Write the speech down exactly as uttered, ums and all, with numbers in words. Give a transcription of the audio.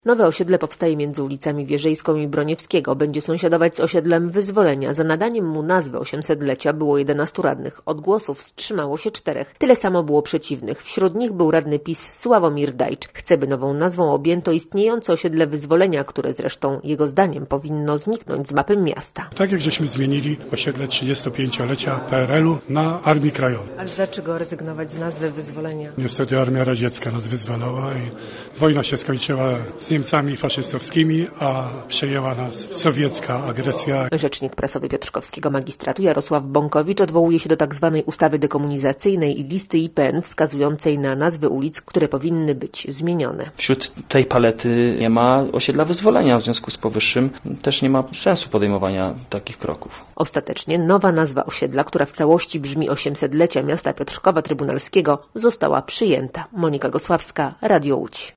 Nowe osiedle powstaje między ulicami Wierzejską i Broniewskiego. Będzie sąsiadować z osiedlem Wyzwolenia. Za nadaniem mu nazwy osiemsetlecia było jedenastu radnych. Od głosów wstrzymało się czterech. Tyle samo było przeciwnych. Wśród nich był radny PiS Sławomir Dajcz. Chce, by nową nazwą objęto istniejące osiedle Wyzwolenia, które zresztą jego zdaniem powinno zniknąć z mapy miasta. Tak jak żeśmy zmienili osiedle trzydziestopięciolecia P R L u na Armii Krajowej. Ale dlaczego rezygnować z nazwy Wyzwolenia? Niestety Armia Radziecka nas wyzwalała i wojna się skończyła z Niemcami faszystowskimi, a przejęła nas sowiecka agresja. Rzecznik prasowy Piotrkowskiego Magistratu Jarosław Bąkowicz odwołuje się do tzw. ustawy dekomunizacyjnej i listy I P N wskazującej na nazwy ulic, które powinny być zmienione. Wśród tej palety nie ma osiedla Wyzwolenia, w związku z powyższym też nie ma sensu podejmowania takich kroków. Ostatecznie nowa nazwa osiedla, która w całości brzmi osiemsetlecia miasta Piotrkowa Trybunalskiego, została przyjęta. Monika Gosławska, Radio Łódź.